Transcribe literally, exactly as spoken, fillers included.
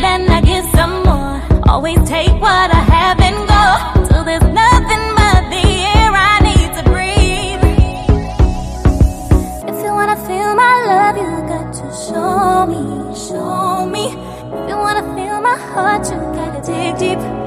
and I give some more. Always take what I have and go, till there's nothing but the air I need to breathe. If you wanna feel my love, you got to show me, show me. If you wanna feel my heart, you gotta dig deep.